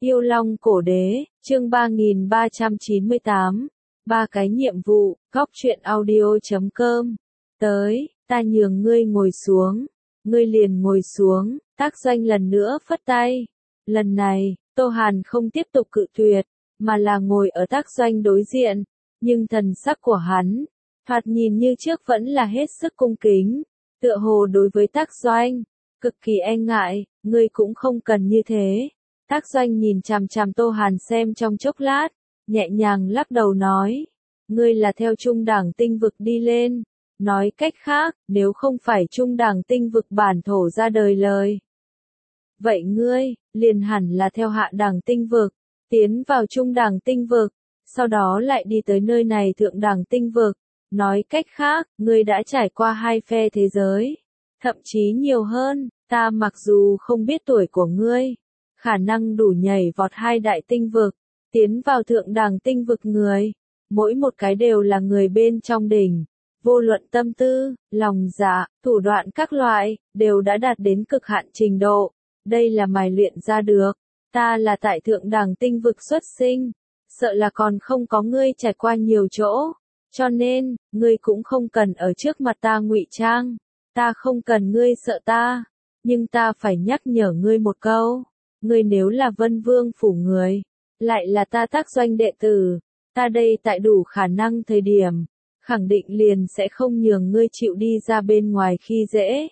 Yêu Long Cổ Đế, chương 3398. Ba cái nhiệm vụ, góc truyện audio.com. Tới, ta nhường ngươi ngồi xuống. Ngươi liền ngồi xuống, Tác Doanh lần nữa phất tay. Lần này, Tô Hàn không tiếp tục cự tuyệt, mà là ngồi ở Tác Doanh đối diện. Nhưng thần sắc của hắn, thoạt nhìn như trước vẫn là hết sức cung kính, tựa hồ đối với Tác Doanh, cực kỳ e ngại, ngươi cũng không cần như thế. Tác Doanh nhìn chằm chằm Tô Hàn xem trong chốc lát, nhẹ nhàng lắc đầu nói, ngươi là theo trung đẳng tinh vực đi lên, nói cách khác, nếu không phải trung đẳng tinh vực bản thổ ra đời lời. Vậy ngươi, liền hẳn là theo hạ đẳng tinh vực, tiến vào trung đẳng tinh vực, sau đó lại đi tới nơi này thượng đẳng tinh vực, nói cách khác, ngươi đã trải qua hai phe thế giới, thậm chí nhiều hơn, ta mặc dù không biết tuổi của ngươi, khả năng đủ nhảy vọt hai đại tinh vực, tiến vào thượng đẳng tinh vực người, mỗi một cái đều là người bên trong đỉnh, vô luận tâm tư, lòng dạ, thủ đoạn các loại, đều đã đạt đến cực hạn trình độ, đây là mài luyện ra được, ta là tại thượng đẳng tinh vực xuất sinh, sợ là còn không có ngươi trải qua nhiều chỗ, cho nên, ngươi cũng không cần ở trước mặt ta ngụy trang, ta không cần ngươi sợ ta, nhưng ta phải nhắc nhở ngươi một câu. Ngươi nếu là Vân Vương phủ người, lại là ta Tác Doanh đệ tử, ta đây tại đủ khả năng thời điểm, khẳng định liền sẽ không nhường ngươi chịu đi ra bên ngoài khi dễ.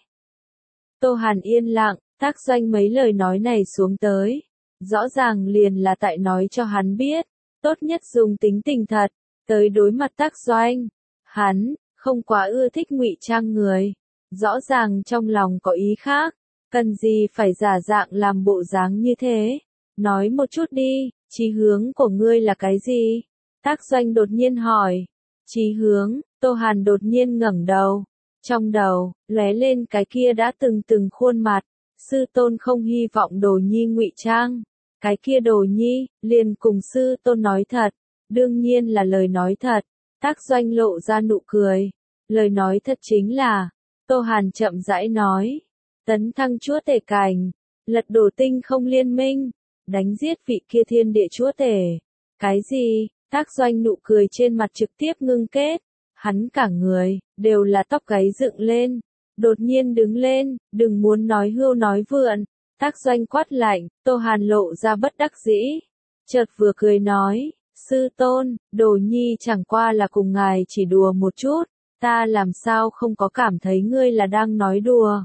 Tô Hàn yên lặng, Tác Doanh mấy lời nói này xuống tới, rõ ràng liền là tại nói cho hắn biết, tốt nhất dùng tính tình thật, tới đối mặt Tác Doanh. Hắn, không quá ưa thích ngụy trang người, rõ ràng trong lòng có ý khác. Cần gì phải giả dạng làm bộ dáng như thế? Nói một chút đi, chí hướng của ngươi là cái gì? Tác Doanh đột nhiên hỏi. Chí hướng, Tô Hàn đột nhiên ngẩng đầu. Trong đầu, lóe lên cái kia đã từng khuôn mặt. Sư tôn không hy vọng Đồ Nhi ngụy trang. Cái kia Đồ Nhi, liền cùng sư tôn nói thật. Đương nhiên là lời nói thật. Tác Doanh lộ ra nụ cười. Lời nói thật chính là, Tô Hàn chậm rãi nói. Tấn thăng chúa tể cảnh, lật đổ tinh không liên minh, đánh giết vị kia thiên địa chúa tể. Cái gì? Tác Doanh nụ cười trên mặt trực tiếp ngưng kết, hắn cả người, đều là tóc gáy dựng lên, đột nhiên đứng lên, đừng muốn nói hưu nói vượn. Tác Doanh quát lạnh, Tô Hàn lộ ra bất đắc dĩ, chợt vừa cười nói, sư tôn, Đồ Nhi chẳng qua là cùng ngài chỉ đùa một chút, ta làm sao không có cảm thấy ngươi là đang nói đùa.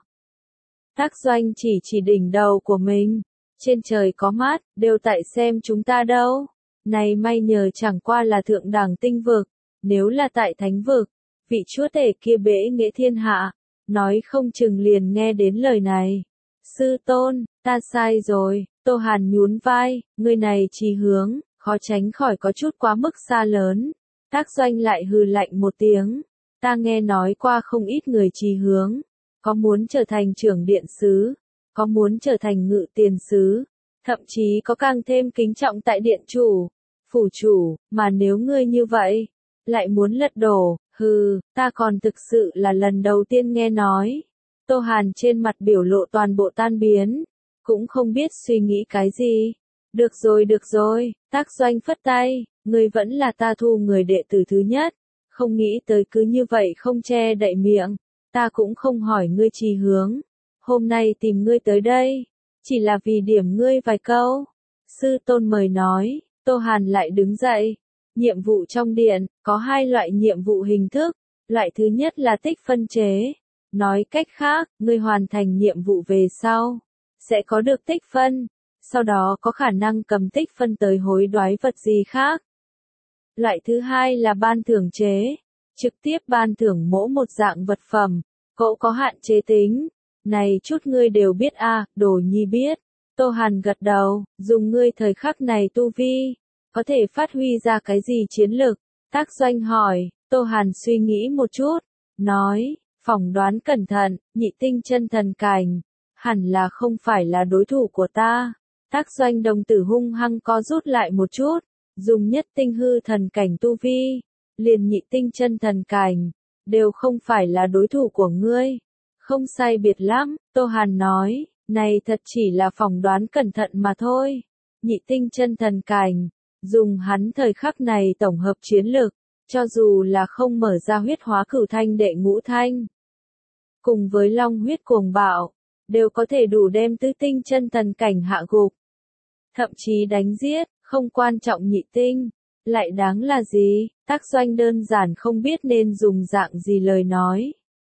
Tác Doanh chỉ đỉnh đầu của mình, trên trời có mắt, đều tại xem chúng ta đâu. Này may nhờ chẳng qua là thượng đẳng tinh vực, nếu là tại thánh vực, vị chúa tể kia bẽ nghệ thiên hạ, nói không chừng liền nghe đến lời này. Sư tôn, ta sai rồi, Tô Hàn nhún vai, người này chí hướng, khó tránh khỏi có chút quá mức xa lớn. Tác Doanh lại hừ lạnh một tiếng, ta nghe nói qua không ít người chí hướng. Có muốn trở thành trưởng điện sứ, có muốn trở thành ngự tiền sứ, thậm chí có càng thêm kính trọng tại điện chủ, phủ chủ, mà nếu ngươi như vậy, lại muốn lật đổ, ta còn thực sự là lần đầu tiên nghe nói. Tô Hàn trên mặt biểu lộ toàn bộ tan biến, cũng không biết suy nghĩ cái gì. Được rồi, Tác Doanh phất tay, ngươi vẫn là ta thu người đệ tử thứ nhất, không nghĩ tới cứ như vậy không che đậy miệng. Ta cũng không hỏi ngươi chí hướng, hôm nay tìm ngươi tới đây, chỉ là vì điểm ngươi vài câu. Sư tôn mời nói, Tô Hàn lại đứng dậy. Nhiệm vụ trong điện, có hai loại nhiệm vụ hình thức, loại thứ nhất là tích phân chế. Nói cách khác, ngươi hoàn thành nhiệm vụ về sau, sẽ có được tích phân, sau đó có khả năng cầm tích phân tới hối đoái vật gì khác. Loại thứ hai là ban thưởng chế. Trực tiếp ban thưởng mỗi một dạng vật phẩm, cậu có hạn chế tính. Này chút ngươi đều biết Đồ Nhi biết. Tô Hàn gật đầu, dùng ngươi thời khắc này tu vi, có thể phát huy ra cái gì chiến lực? Tác Doanh hỏi, Tô Hàn suy nghĩ một chút, nói, phỏng đoán cẩn thận, nhị tinh chân thần cảnh, hẳn là không phải là đối thủ của ta. Tác Doanh đồng tử hung hăng co rút lại một chút, dùng nhất tinh hư thần cảnh tu vi, liền nhị tinh chân thần cảnh, đều không phải là đối thủ của ngươi. Không sai biệt lắm, Tô Hàn nói, này thật chỉ là phỏng đoán cẩn thận mà thôi. nhị tinh chân thần cảnh, dùng hắn thời khắc này tổng hợp chiến lực, cho dù là không mở ra huyết hóa cửu thanh đệ ngũ thanh, cùng với long huyết cuồng bạo, đều có thể đủ đem tứ tinh chân thần cảnh hạ gục. Thậm chí đánh giết, không quan trọng nhị tinh, lại đáng là gì, Tác Doanh đơn giản không biết nên dùng dạng gì lời nói.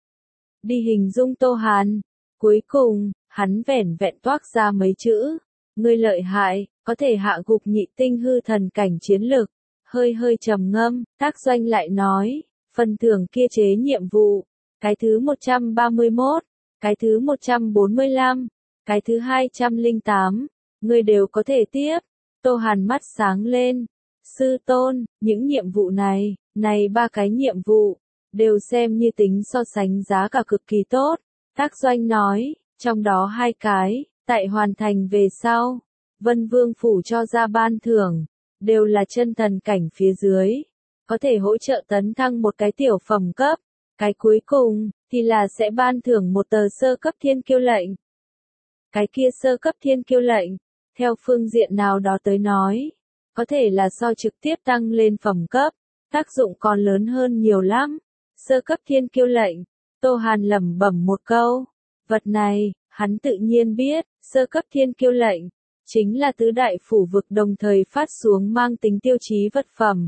Đi hình dung Tô Hàn, cuối cùng, hắn vẻn vẹn toát ra mấy chữ, ngươi lợi hại, có thể hạ gục nhị tinh hư thần cảnh chiến lực, hơi hơi trầm ngâm, Tác Doanh lại nói, phần thưởng kia chế nhiệm vụ, cái thứ 131, cái thứ 145, cái thứ 208, ngươi đều có thể tiếp. Tô Hàn mắt sáng lên, sư tôn, những nhiệm vụ này 3 cái nhiệm vụ, đều xem như tính so sánh giá cả cực kỳ tốt. Tác Doanh nói, trong đó 2 cái, tại hoàn thành về sau, Vân Vương Phủ cho ra ban thưởng, đều là chân thần cảnh phía dưới, có thể hỗ trợ tấn thăng một cái tiểu phẩm cấp, cái cuối cùng, thì là sẽ ban thưởng một tờ sơ cấp thiên kiêu lệnh. Cái kia sơ cấp thiên kiêu lệnh, theo phương diện nào đó tới nói, có thể là so trực tiếp tăng lên phẩm cấp, tác dụng còn lớn hơn nhiều lắm. Sơ cấp thiên kiêu lệnh, Tô Hàn lẩm bẩm một câu, vật này, hắn tự nhiên biết, sơ cấp thiên kiêu lệnh, chính là tứ đại phủ vực đồng thời phát xuống mang tính tiêu chí vật phẩm.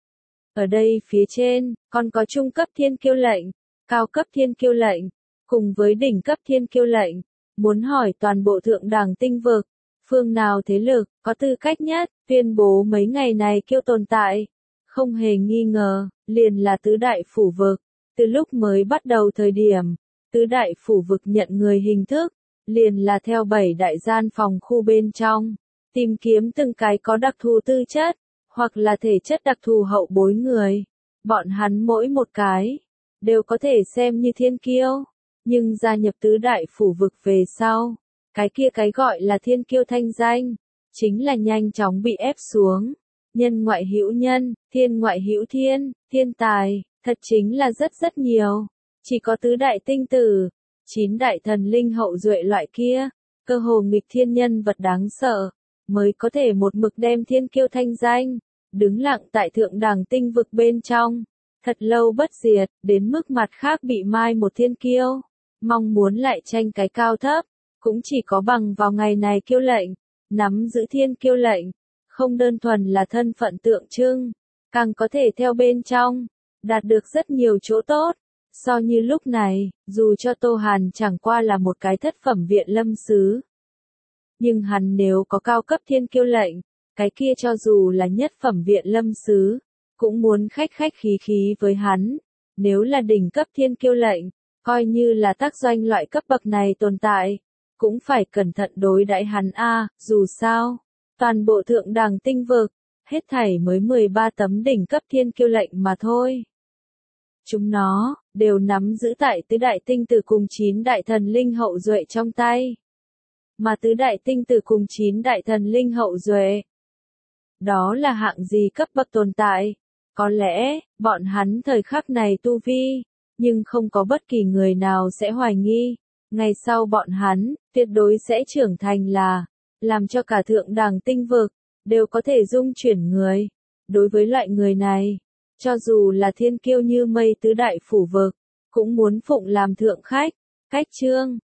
Ở đây phía trên, còn có trung cấp thiên kiêu lệnh, cao cấp thiên kiêu lệnh, cùng với đỉnh cấp thiên kiêu lệnh. Muốn hỏi toàn bộ thượng đẳng tinh vực, phương nào thế lực, có tư cách nhất, tuyên bố mấy ngày này kiêu tồn tại. Không hề nghi ngờ, liền là tứ đại phủ vực. Từ lúc mới bắt đầu thời điểm, tứ đại phủ vực nhận người hình thức, liền là theo 7 đại gian phòng khu bên trong, tìm kiếm từng cái có đặc thù tư chất, hoặc là thể chất đặc thù hậu bối người. Bọn hắn mỗi một cái, đều có thể xem như thiên kiêu, nhưng gia nhập tứ đại phủ vực về sau, cái gọi là thiên kiêu thanh danh, chính là nhanh chóng bị ép xuống. Nhân ngoại hữu nhân, thiên ngoại hữu thiên, thiên tài, thật chính là rất nhiều. Chỉ có tứ đại tinh tử, 9 đại thần linh hậu duệ loại kia, cơ hồ nghịch thiên nhân vật đáng sợ, mới có thể một mực đem thiên kiêu thanh danh, đứng lặng tại thượng đẳng tinh vực bên trong, thật lâu bất diệt, đến mức mặt khác bị mai một thiên kiêu, mong muốn lại tranh cái cao thấp, cũng chỉ có bằng vào ngày này kiêu lệnh, nắm giữ thiên kiêu lệnh, không đơn thuần là thân phận tượng trưng, càng có thể theo bên trong, đạt được rất nhiều chỗ tốt. So như lúc này, dù cho Tô Hàn chẳng qua là một cái thất phẩm viện lâm sứ, nhưng hắn nếu có cao cấp thiên kiêu lệnh, cái kia cho dù là nhất phẩm viện lâm sứ, cũng muốn khách khí với hắn. Nếu là đỉnh cấp thiên kiêu lệnh, coi như là Tác Doanh loại cấp bậc này tồn tại, cũng phải cẩn thận đối đãi hắn a, dù sao, toàn bộ thượng đẳng tinh vực, hết thảy mới 13 tấm đỉnh cấp thiên kiêu lệnh mà thôi. Chúng nó, đều nắm giữ tại tứ đại tinh tử cùng 9 đại thần linh hậu duệ trong tay. Mà tứ đại tinh tử cùng 9 đại thần linh hậu duệ, đó là hạng gì cấp bậc tồn tại? Có lẽ, bọn hắn thời khắc này tu vi, nhưng không có bất kỳ người nào sẽ hoài nghi. Ngày sau bọn hắn, tuyệt đối sẽ trưởng thành là, làm cho cả thượng đẳng tinh vực, đều có thể dung chuyển người. Đối với loại người này, cho dù là thiên kiêu như mây tứ đại phủ vực, cũng muốn phụng làm thượng khách. Cách chương